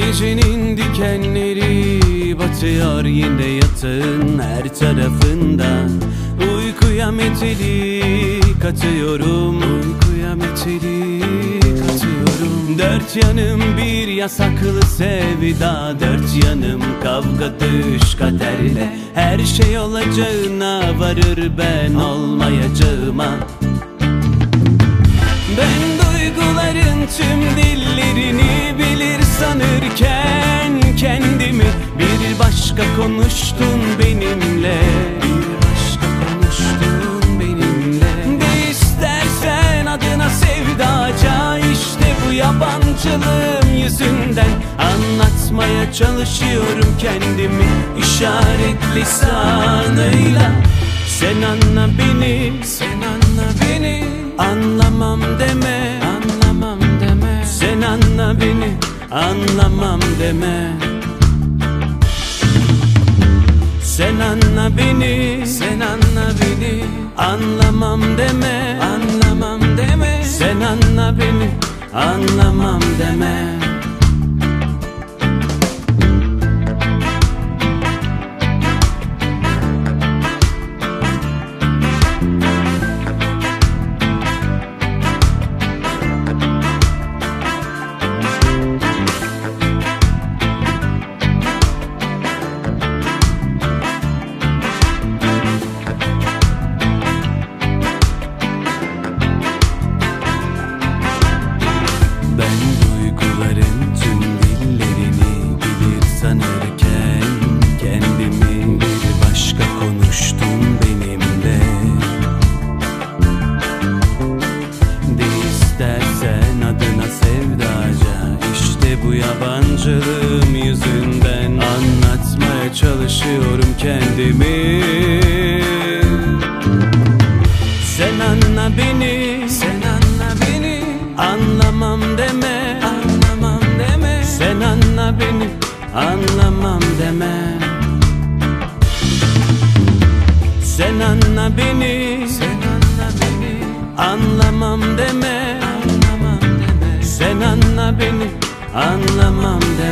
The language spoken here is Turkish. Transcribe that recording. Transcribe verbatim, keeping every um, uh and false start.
gecenin dikenleri batıyor yine yatağın her tarafından. Uykuya meteli katıyorum, uykuya meteli katıyorum. Dört yanım bir yasaklı sevda, dört yanım kavga düş kaderle. Her şey olacağına varır ben olmayacağıma. Ben duyguların tüm dillerini bilir sanırken kendimi bir başka konuştun benimle, bir başka konuştun benimle. De istersen adına sevdaca, işte bu yabancılığım yüzünden anlatmaya çalışıyorum kendimi işaret lisanıyla. Sen anla beni, sen anla beni, anlamam deme, anlamam deme. Sen anla beni, anlamam deme. Sen anla beni, sen anla beni, anlamam deme, anlamam deme. Sen anla beni, anlamam deme. Ben duyguların tüm dillerini bilir sanırken kendimi bir başka konuştum benimle. De istersen adına sevdaca, işte bu yabancılığım yüzünden anlatmaya çalışıyorum kendimi. Sen anla beni, sen anla beni, anlamam deme, anlamam deme. Sen anla beni, anlamam deme. Sen anla beni, sen anla beni, anlamam deme, anlamam deme. Sen anla beni, anlamam deme.